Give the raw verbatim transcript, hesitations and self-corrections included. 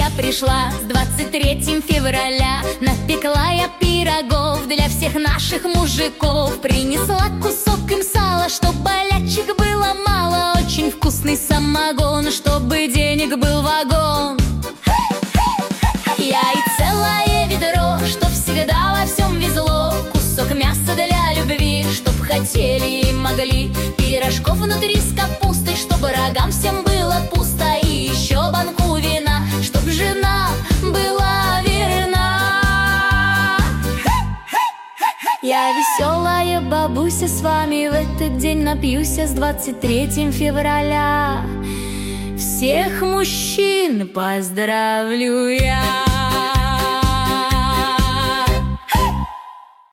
я пришла с двадцать третьим февраля. Напекла я пирогов для всех наших мужиков. Принесла кусок им сала, чтоб болячек было мало. Очень вкусный самогон, чтобы денег был вагон. Я и целое ведро, чтоб всегда во всем везло. Кусок мяса для любви, чтоб хотели и могли. Пирожков внутри с капустой, чтобы рогам всем было пусто. И еще банку вина, чтоб жена была верна. Я веселая бабуся, с вами в этот день напьюся с двадцать третьим февраля. Всех мужчин поздравлю я.